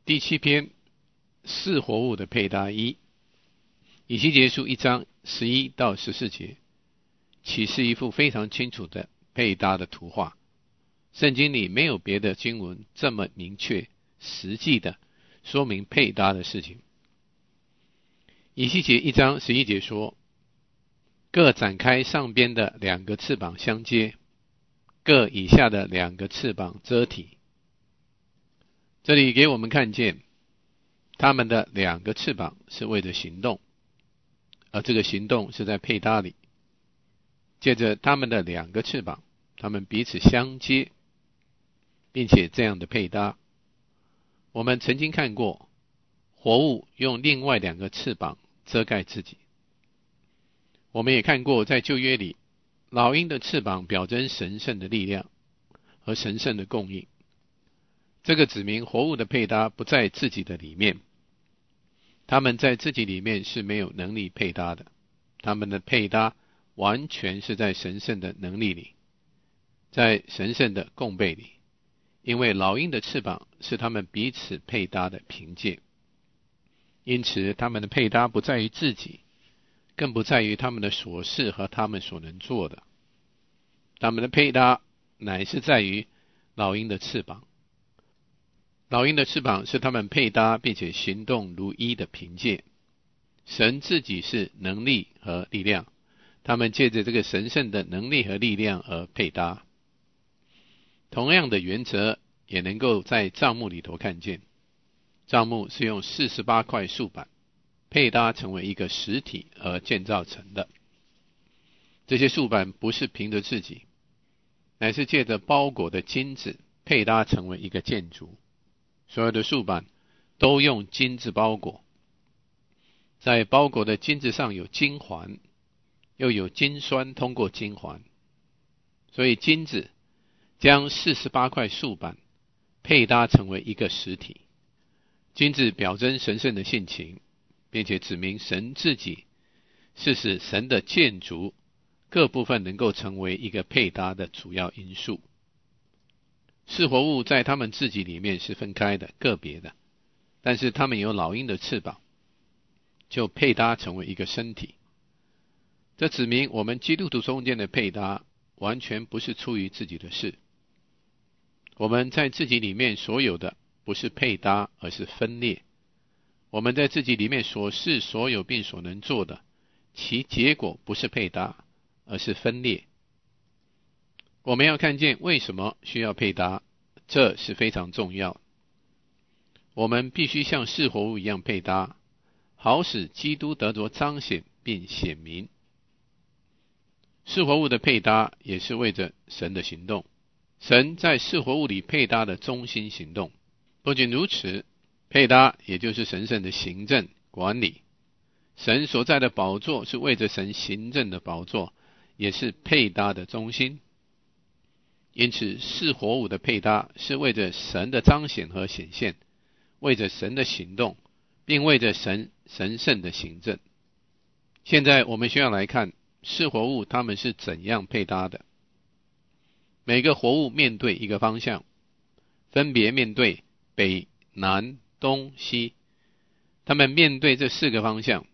第7篇四活物的配搭1，以西结书1章11到14节，启示一幅非常清楚的配搭的图画。圣经里没有别的经文这么明确实际的说明配搭的事情。以西结1章11节说，各展开上边的2个翅膀相接，各以下的2个翅膀遮体。这里给我们看见他们的2个翅膀是为着行动，而这个行动是在配搭里。借着他们的2个翅膀，他们彼此相接，并且这样的配搭。我们曾经看过活物用另外2个翅膀遮盖自己。我们也看过在旧约里，老鹰的翅膀表征神圣的力量和神圣的供应。这个指明活物的配搭不在自己的里面，他们在自己里面是没有能力配搭的，他们的配搭完全是在神圣的能力里，在神圣的供备里，因为老鹰的翅膀是他们彼此配搭的凭借。因此他们的配搭不在于自己，更不在于他们的所事和他们所能做的，他们的配搭乃是在于老鹰的翅膀。老鹰的翅膀是他们配搭并且行动如一的凭借。神自己是能力和力量，他们借着这个神圣的能力和力量而配搭。同样的原则也能够在帐幕里头看见。帐幕是用48块树板配搭成为一个实体而建造成的。这些树板不是凭着自己，乃是借着包裹的金子配搭成为一个建筑。所有的树板都用金子包裹，在包裹的金子上有金环，又有金栓通过金环，所以金子将48块树板配搭成为一个实体。金子表征神圣的性情，并且指明神自己是使神的建筑各部分能够成为一个配搭的主要因素。四活物在他们自己里面是分开的、个别的，但是他们有老鹰的翅膀，就配搭成为一个身体。这指明我们基督徒中间的配搭完全不是出于自己的事。我们在自己里面所有的不是配搭，而是分裂。我们在自己里面所是所有并所能做的，其结果不是配搭，而是分裂。我们要看见为什么需要配搭，这是非常重要。我们必须像四活物一样配搭，好使基督得着彰显并显明。四活物的配搭也是为着神的行动，神在四活物里配搭的中心行动。不仅如此，配搭也就是神圣的行政管理。神所在的宝座是为着神行政的宝座，也是配搭的中心。因此四活物的配搭是为着神的彰显和显现，为着神的行动，并为着神神圣的行政。现在我们需要来看四活物他们是怎样配搭的。每个活物面对一个方向，分别面对北、南、东、西。他们面对这4个方向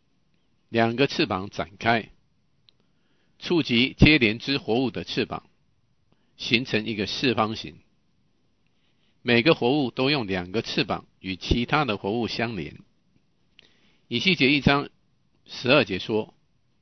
，2个翅膀展开，触及接连之活物的翅膀，形成一个四方形。每个活物都用2个翅膀与其他的活物相连。以西结1章12节说，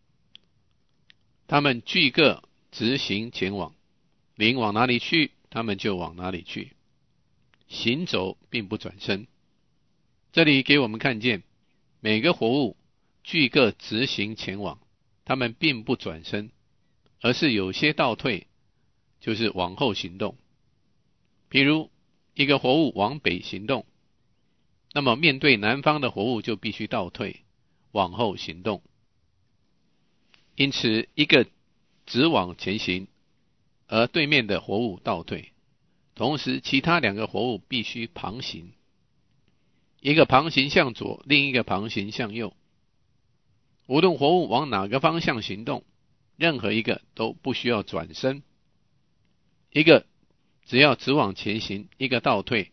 他们俱各直行前往，灵往哪里去，他们就往哪里去，行走并不转身。这里给我们看见每个活物俱各直行前往，他们并不转身，而是有些倒退，就是往后行动。比如一个活物往北行动，那么面对南方的活物就必须倒退，往后行动。因此一个直往前行，而对面的活物倒退，同时其他2个活物必须旁行，一个旁行向左，另一个旁行向右。无论活物往哪个方向行动，任何一个都不需要转身，一个只要直往前行，一个倒退，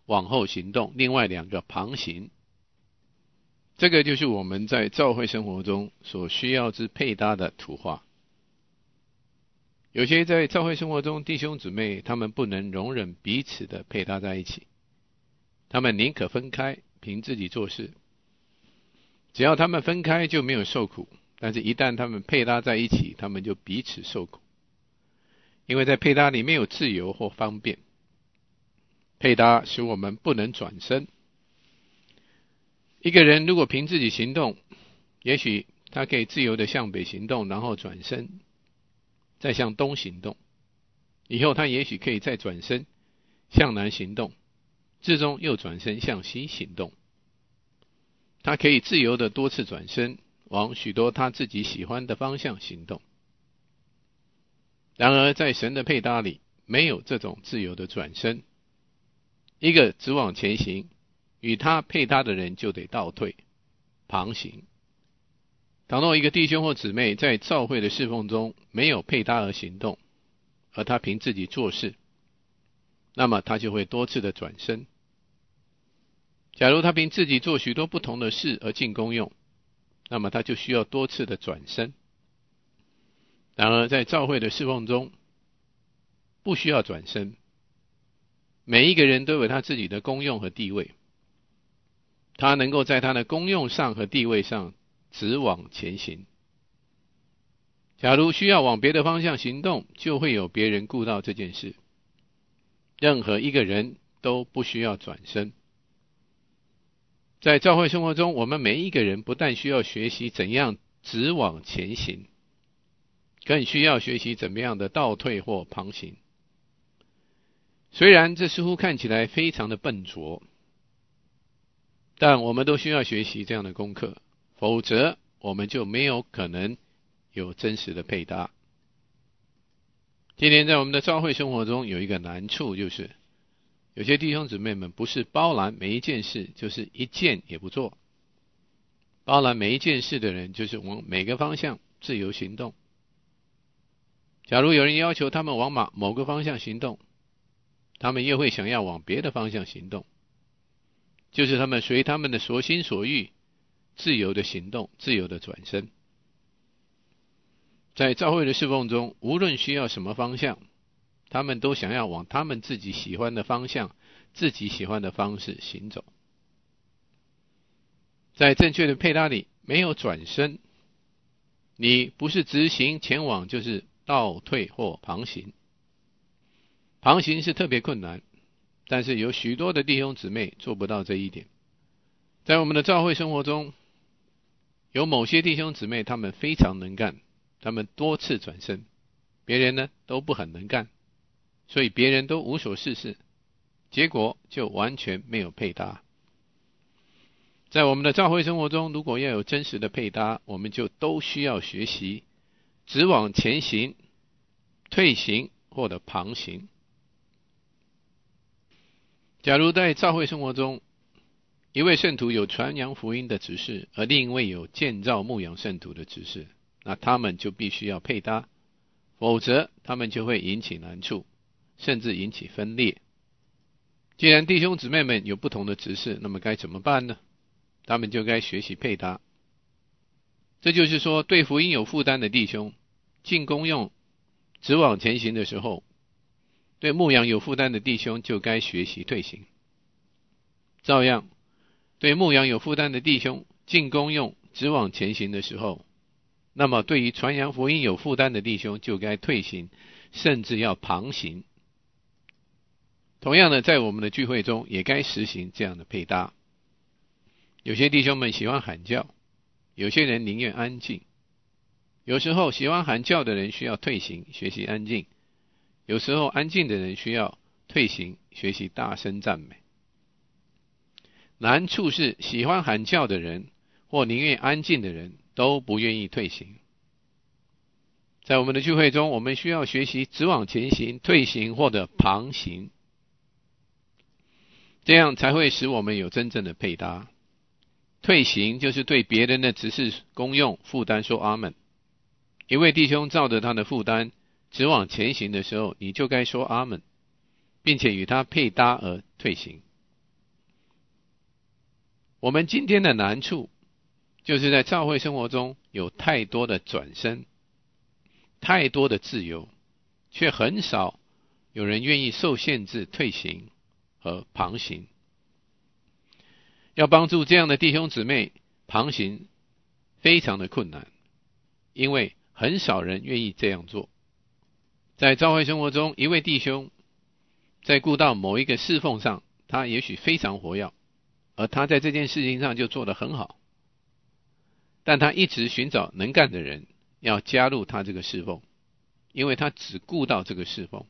往后行动，另外2个旁行。这个就是我们在教会生活中所需要之配搭的图画。有些在教会生活中弟兄姊妹，他们不能容忍彼此的配搭在一起，他们宁可分开，凭自己做事。只要他们分开就没有受苦，但是一旦他们配搭在一起，他们就彼此受苦。因为在配搭里没有自由或方便，配搭使我们不能转身。一个人如果凭自己行动，也许他可以自由的向北行动，然后转身，再向东行动。以后他也许可以再转身向南行动，最终又转身向西行动。他可以自由的多次转身，往许多他自己喜欢的方向行动。然而在神的配搭里，没有这种自由的转身。一个只往前行，与他配搭的人就得倒退旁行。倘若一个弟兄或姊妹在教会的侍奉中没有配搭而行动，而他凭自己做事，那么他就会多次的转身。假如他凭自己做许多不同的事而进功用，那么他就需要多次的转身。然而在教会的侍奉中不需要转身，每一个人都有他自己的功用和地位，他能够在他的功用上和地位上直往前行。假如需要往别的方向行动，就会有别人顾到这件事。任何一个人都不需要转身。在教会生活中，我们每一个人不但需要学习怎样直往前行，更需要学习怎么样的倒退或旁行。虽然这似乎看起来非常的笨拙，但我们都需要学习这样的功课，否则我们就没有可能有真实的配搭。今天在我们的教会生活中有一个难处，就是有些弟兄姊妹们不是包揽每一件事，就是一件也不做。包揽每一件事的人，就是往每个方向自由行动。假如有人要求他们往某个方向行动，他们又会想要往别的方向行动，就是他们随他们的所心所欲，自由的行动，自由的转身。在教会的侍奉中，无论需要什么方向，他们都想要往他们自己喜欢的方向，自己喜欢的方式行走。在正确的配搭里，没有转身，你不是直行前往，就是倒退或旁行。旁行是特别困难，但是有许多的弟兄姊妹做不到这一点。在我们的教会生活中，有某些弟兄姊妹他们非常能干，他们多次转身，别人呢都不很能干，所以别人都无所事事，结果就完全没有配搭。在我们的教会生活中，如果要有真实的配搭，我们就都需要学习直往前行、退行或者旁行。假如在教会生活中，一位圣徒有传扬福音的指示，而另一位有建造牧养圣徒的指示，那他们就必须要配搭，否则他们就会引起难处，甚至引起分裂。既然弟兄姊妹们有不同的指示，那么该怎么办呢？他们就该学习配搭。这就是说，对福音有负担的弟兄进功用直往前行的时候，对牧养有负担的弟兄就该学习退行。照样，对牧养有负担的弟兄进功用直往前行的时候，那么对于传扬福音有负担的弟兄就该退行，甚至要旁行。同样的，在我们的聚会中也该实行这样的配搭。有些弟兄们喜欢喊叫，有些人宁愿安静。有时候喜欢喊叫的人需要退行，学习安静；有时候安静的人需要退行，学习大声赞美。难处是喜欢喊叫的人或宁愿安静的人都不愿意退行。在我们的聚会中，我们需要学习直往前行、退行或者旁行，这样才会使我们有真正的配搭。退行就是对别人的指示功用负担说阿们。一位弟兄照着他的负担直往前行的时候，你就该说阿们，并且与他配搭而退行。 我们今天的难处，就是在教会生活中有太多的转身，太多的自由，却很少有人愿意受限制退行和旁行。要帮助这样的弟兄姊妹旁行非常的困难，因为很少人愿意这样做。在教会生活中，一位弟兄在顾到某一个侍奉上，他也许非常活跃，而他在这件事情上就做得很好，但他一直寻找能干的人要加入他这个侍奉，因为他只顾到这个侍奉，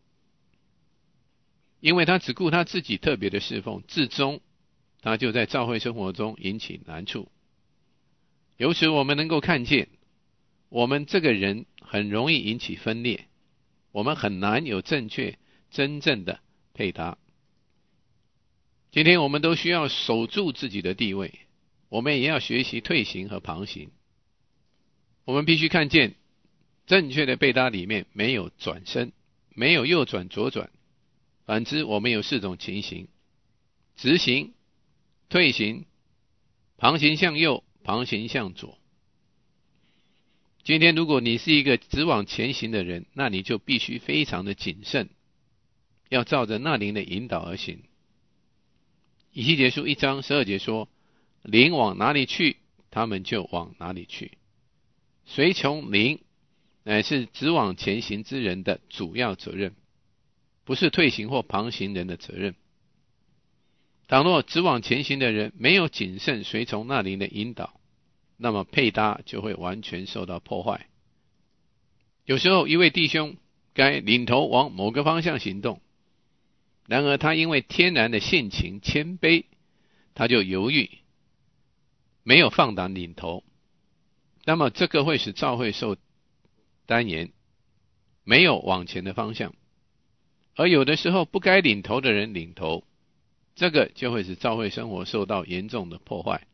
因为他只顾他自己特别的侍奉，至终他就在教会生活中引起难处。由此我们能够看见，我们这个人很容易引起分裂，我们很难有正确真正的配搭。今天我们都需要守住自己的地位，我们也要学习退行和旁行。我们必须看见正确的配搭里面没有转身，没有右转左转，反之我们有4种情形：直行、退行、旁行向右、旁行向左。今天如果你是一个直往前行的人，那你就必须非常的谨慎，要照着那灵的引导而行。以西结书1章12节说，灵往哪里去，他们就往哪里去。随从灵乃是直往前行之人的主要责任，不是退行或旁行人的责任。倘若直往前行的人没有谨慎随从那灵的引导，那么配搭就会完全受到破坏。有时候一位弟兄该领头往某个方向行动，然而他因为天然的性情谦卑，他就犹豫，没有放胆领头，那么这个会使教会受单延，没有往前的方向。而有的时候不该领头的人领头，这个就会使教会生活受到严重的破坏。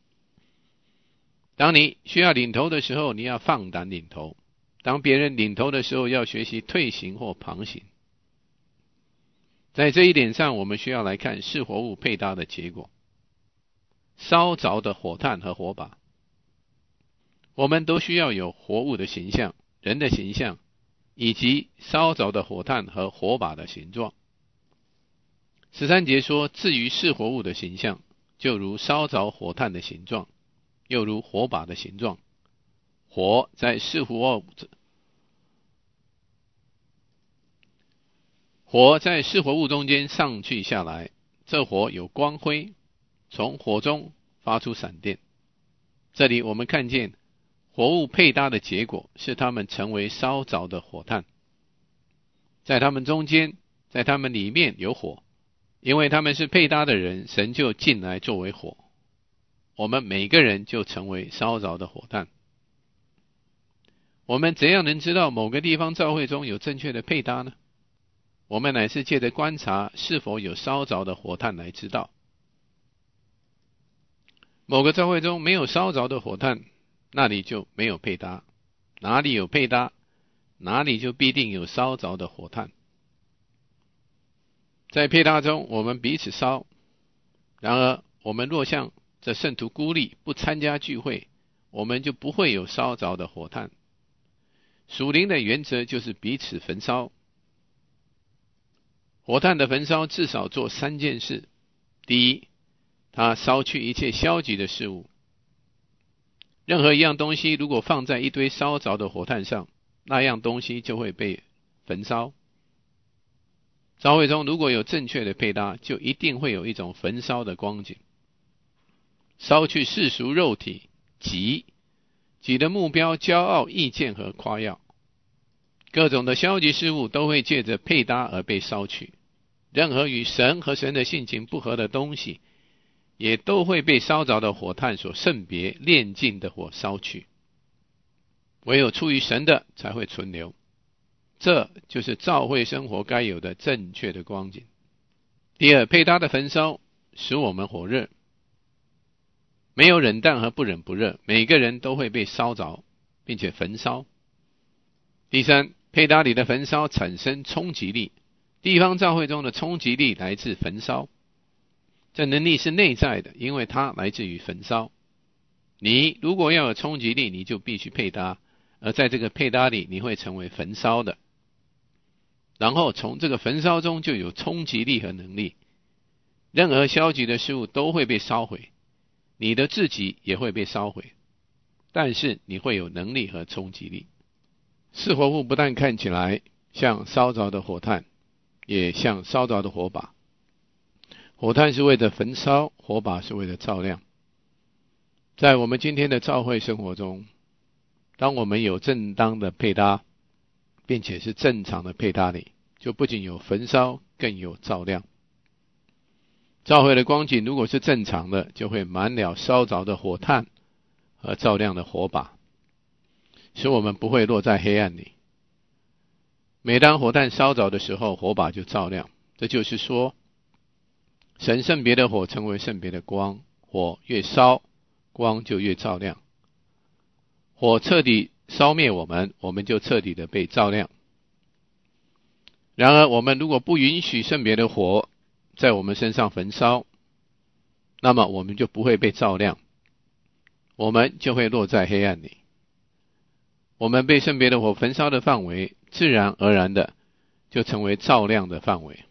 当你需要领头的时候，你要放胆领头；当别人领头的时候，要学习退行或旁行。在这一点上，我们需要来看是活物配搭的结果。烧着的火炭和火把，我们都需要有活物的形象、人的形象，以及烧着的火炭和火把的形状。13节说，至于是活物的形象，就如烧着火炭的形状，又如火把的形状。火在是活物中间上去下来，这火有光辉，从火中发出闪电。这里我们看见活物配搭的结果是他们成为烧着的火炭，在他们中间，在他们里面有火，因为他们是配搭的人，神就进来作为火，我们每个人就成为烧着的火炭。我们怎样能知道某个地方教会中有正确的配搭呢？我们乃是借着观察是否有烧着的火炭来知道。某个教会中没有烧着的火炭，那里就没有配搭，哪里有配搭，哪里就必定有烧着的火炭。在配搭中我们彼此烧，然而我们若像这圣徒孤立不参加聚会，我们就不会有烧着的火炭。属灵的原则就是彼此焚烧。火炭的焚烧至少做3件事。第一，它烧去一切消极的事物。任何一样东西如果放在一堆烧着的火炭上，那样东西就会被焚烧。教会中如果有正确的配搭，就一定会有一种焚烧的光景。烧去世俗肉体己的目标、骄傲、意见和夸耀，各种的消极事物都会借着配搭而被烧去。任何与神和神的性情不合的东西，也都会被烧着的火炭所圣别炼尽的火烧去。唯有出于神的才会存留，这就是教会生活该有的正确的光景。第二，配搭的焚烧使我们火热，没有冷淡和不冷不热，每个人都会被烧着并且焚烧。第三，配搭里的焚烧产生冲击力，地方教会中的冲击力来自焚烧。 这能力是内在的，因为它来自于焚烧。你如果要有冲击力，你就必须配搭，而在这个配搭里，你会成为焚烧的。然后从这个焚烧中就有冲击力和能力，任何消极的事物都会被烧毁，你的自己也会被烧毁，但是你会有能力和冲击力。四活物不但看起来像烧着的火炭，也像烧着的火把。火炭是为了焚烧，火把是为了照亮。在我们今天的教会生活中，当我们有正当的配搭，并且是正常的配搭里，就不仅有焚烧，更有照亮。教会的光景如果是正常的，就会满了烧着的火炭和照亮的火把，使我们不会落在黑暗里。每当火炭烧着的时候，火把就照亮。这就是说，神圣别的火成为圣别的光，火越烧，光就越照亮。火彻底烧灭我们，我们就彻底的被照亮。然而我们如果不允许圣别的火在我们身上焚烧，那么我们就不会被照亮，我们就会落在黑暗里。我们被圣别的火焚烧的范围，自然而然的就成为照亮的范围。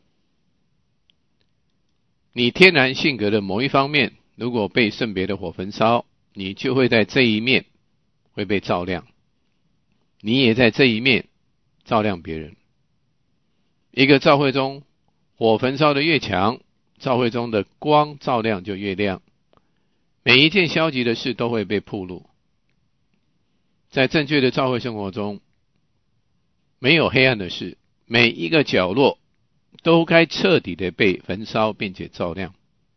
你天然性格的某一方面，如果被圣别的火焚烧，你就会在这一面会被照亮，你也在这一面照亮别人。一个教会中火焚烧的越强，教会中的光照亮就越亮，每一件消极的事都会被暴露。在正确的教会生活中，没有黑暗的事，每一个角落都该彻底的被焚烧并且照亮。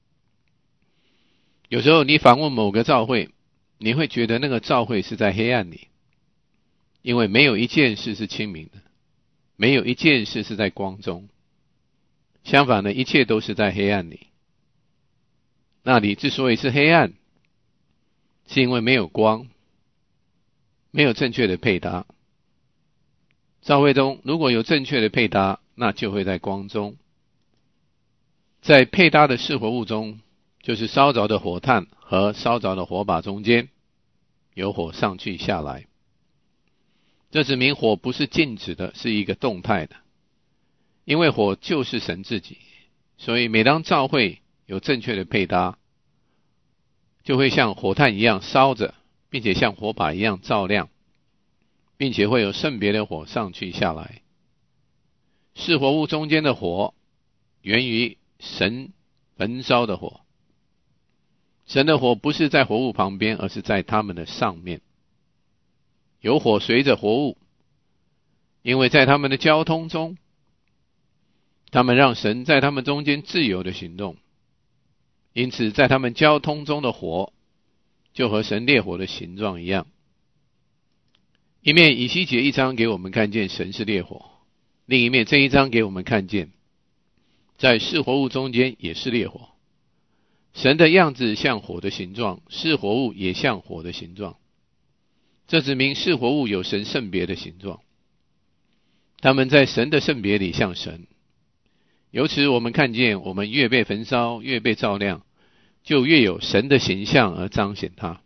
有时候你访问某个教会，你会觉得那个教会是在黑暗里，因为没有一件事是清明的，没有一件事是在光中，相反的，一切都是在黑暗里。那里之所以是黑暗，是因为没有光，没有正确的配搭。教会中如果有正确的配搭，那就会在光中。在配搭的四活物中，就是烧着的火炭和烧着的火把中间，有火上去下来。这指明火不是静止的，是一个动态的。因为火就是神自己，所以每当教会有正确的配搭，就会像火炭一样烧着，并且像火把一样照亮，并且会有圣别的火上去下来。四活物中间的火源于神焚烧的火，神的火不是在活物旁边，而是在他们的上面。有火随着活物，因为在他们的交通中，他们让神在他们中间自由的行动，因此在他们交通中的火就和神烈火的形状一样。一面以西结一章给我们看见神是烈火，另一面这一章给我们看见在四活物中间也是烈火。神的样子像火的形状，四活物也像火的形状，这指明四活物有神圣别的形状，他们在神的圣别里像神。由此我们看见，我们越被焚烧，越被照亮，就越有神的形象而彰显它。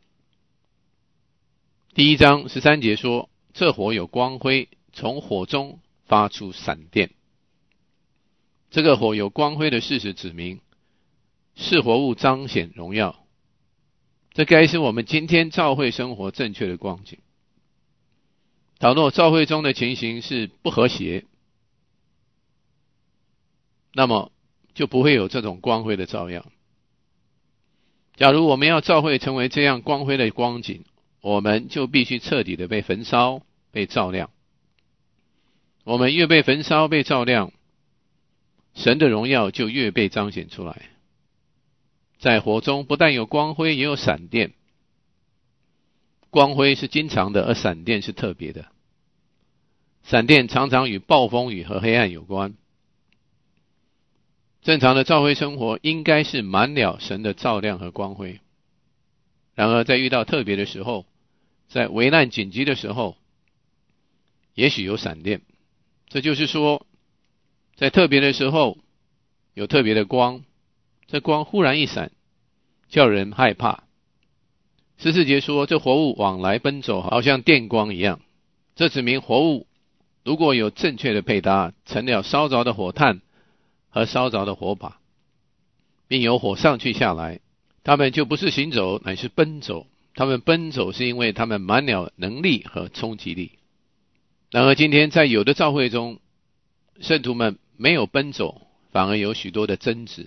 第一章13节说，这火有光辉，从火中发出闪电。这个火有光辉的事实指明是活物彰显荣耀，这该是我们今天教会生活正确的光景。倘若教会中的情形是不和谐，那么就不会有这种光辉的照耀。假如我们要教会成为这样光辉的光景，我们就必须彻底的被焚烧，被照亮。我们越被焚烧，被照亮，神的荣耀就越被彰显出来。在火中不但有光辉，也有闪电。光辉是经常的，而闪电是特别的。闪电常常与暴风雨和黑暗有关。正常的教会生活应该是满了神的照亮和光辉。然而在遇到特别的时候，在危难紧急的时候，也许有闪电。这就是说，在特别的时候有特别的光， 这光忽然一闪，叫人害怕。14节说，这活物往来奔走，好像电光一样。这指明活物如果有正确的配搭，成了烧着的火炭和烧着的火把，并有火上去下来，他们就不是行走，乃是奔走。他们奔走是因为他们满了能力和冲击力。然而今天在有的教会中，圣徒们没有奔走，反而有许多的争执。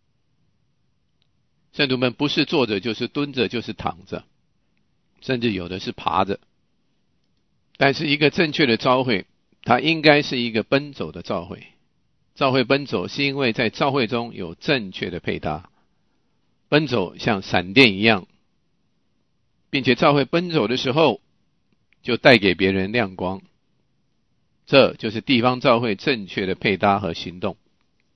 圣徒们不是坐着，就是蹲着，就是躺着，甚至有的是爬着。但是一个正确的教会，它应该是一个奔走的教会。教会奔走是因为在教会中有正确的配搭，奔走像闪电一样，并且教会奔走的时候就带给别人亮光。这就是地方教会正确的配搭和行动。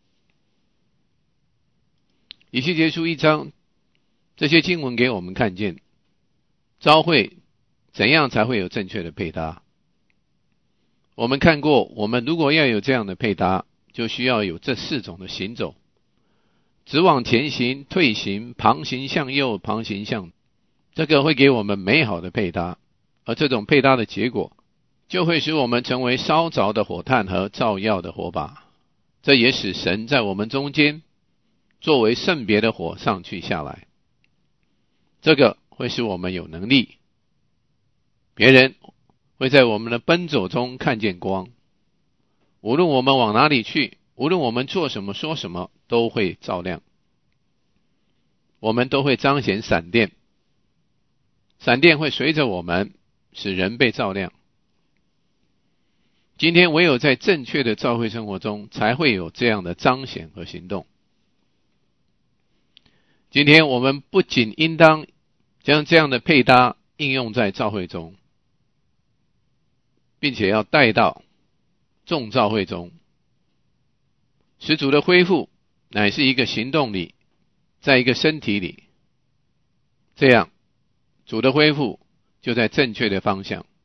以西结书1章，这些经文给我们看见教会怎样才会有正确的配搭。我们看过，我们如果要有这样的配搭，就需要有这4种的行走：直往前行、退行、旁行向右、旁行向。这个会给我们美好的配搭，而这种配搭的结果就会使我们成为烧着的火炭和照耀的火把。这也使神在我们中间作为圣别的火上去下来。这个会使我们有能力，别人会在我们的奔走中看见光。无论我们往哪里去，无论我们做什么说什么，都会照亮。我们都会彰显闪电，闪电会随着我们，使人被照亮。今天唯有在正确的教会生活中，才会有这样的彰显和行动。今天我们不仅应当将这样的配搭应用在教会中，并且要带到众教会中。使主的恢复乃是一个行动里，在一个身体里，这样主的恢复就在正确的方向。